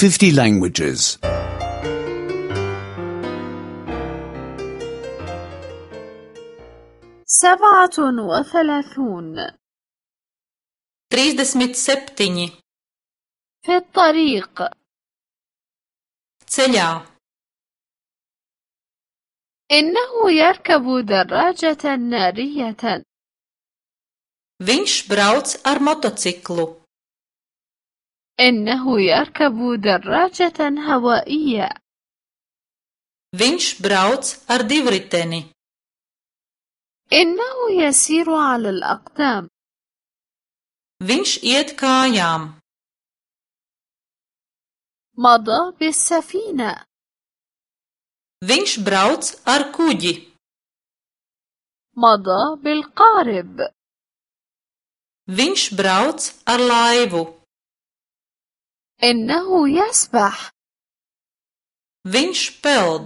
50 languages. 37 37 في الطريق ceļā. إنه يركب دراجة نارية. Viņš brauc ar motociklu. إنه يركب دراجة هوائية. Viņš brauc ar divriteni. إنه يسير على الأقدام. Viņš iet kājām. مضى بالسفينة. Viņš brauc ar kuģi. مضى بالقارب. Viņš brauc ar laivu. إنه يسبح. Viņš peld.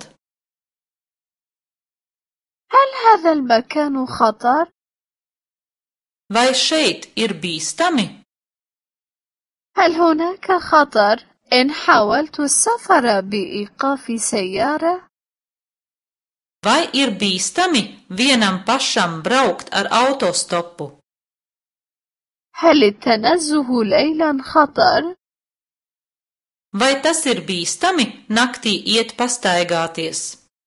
هل هذا المكان خطر؟ Vai šeit ir bīstami? هل هناك خطر إن حاولت السفر بإيقاف سيارة؟ Vai ir bīstami vienam pašam braukt ar autostopu? هل التنزه ليلا خطر؟ Vai tas ir bīstami naktī iet pastaigāties?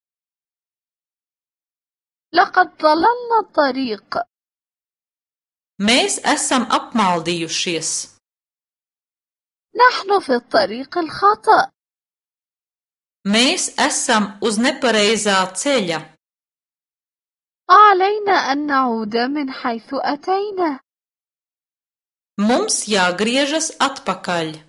لقد ضللنا الطريق. Mēs esam apmaldījušies. نحن في الطريق الخطأ. Mēs esam uz nepareizā ceļa. علينا أن نعود من حيث أتينا. Mums jāgriežas atpakaļ.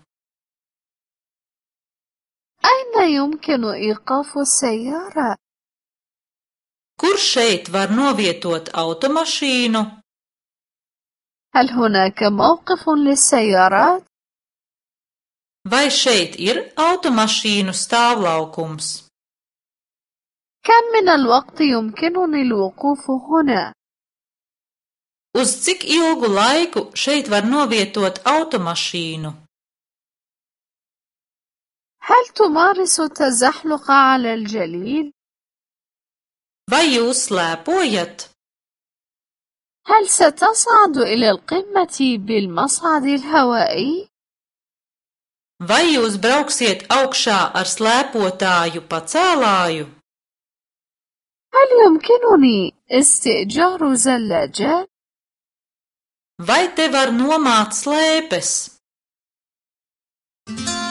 أين يمكن إيقاف السيارة؟ Kur šeit var novietot automašīnu? هل هناك موقف للسيارات؟ Vai šeit ir automašīnu stāvlaukums? كم من الوقت يمكنني الوقوف هنا؟ Uz cik ilgu laiku šeit var novietot automašīnu? هل تمارس التزحلق على الجليد؟ Vai jūs slēpojat? هل ستصعد إلى القمة بالمصعد الهوائي؟ Vai jūs brauksiet augšā ar slēpotāju pacēlāju? هل يمكنني استئجار زلاجات؟ Vai te var nomāt slēpes?